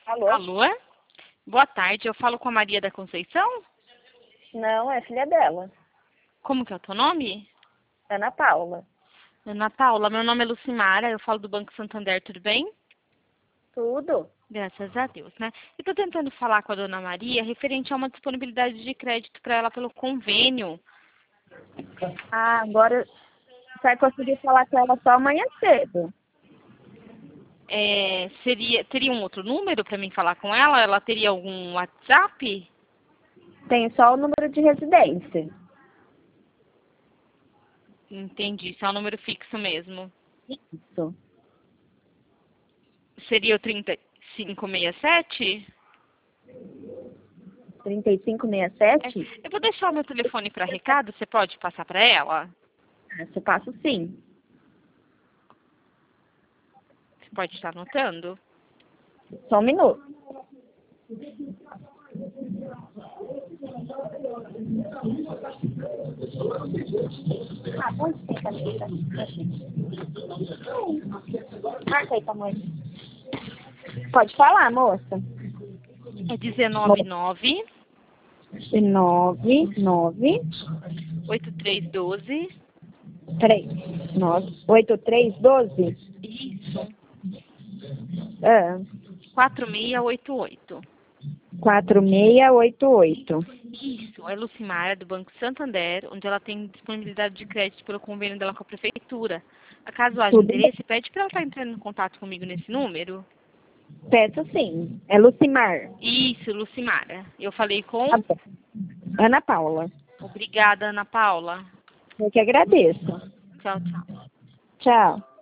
Alô? Alô? Boa tarde, eu falo com a Maria da Conceição? Não, é filha dela. Como que é o teu nome? Ana Paula. Ana Paula, meu nome é Lucimara, eu falo do Banco Santander, tudo bem? Tudo? Graças a Deus, né? Eu tô tentando falar com a dona Maria referente a uma disponibilidade de crédito para ela pelo convênio. Ah, agora vai conseguir falar com ela só amanhã cedo. Teria um outro número para mim falar com ela? Ela teria algum WhatsApp? Tem só o número de residência. Entendi, só um número fixo mesmo. Isso. Seria o 3567? 3567? Eu vou deixar o meu telefone para recado, você pode passar para ela? Ah, você passa sim. Você pode estar anotando? Só um minuto. Ah, pode ser, Camila. Marca aí, tamanho. Pode falar, moça. É 199 9 8312. 3 9 8 3 12. Isso. Ah, 4688. 4688. Isso, é Lucimara, do Banco Santander, onde ela tem disponibilidade de crédito pelo convênio dela com a prefeitura. Acaso haja Tudo bem. interesse, pede para ela estar entrando em contato comigo nesse número. Peço sim. É Lucimar. Isso, Lucimara. Eu falei com... Tá bom. Ana Paula. Obrigada, Ana Paula. Eu que agradeço. Tchau, tchau. Tchau.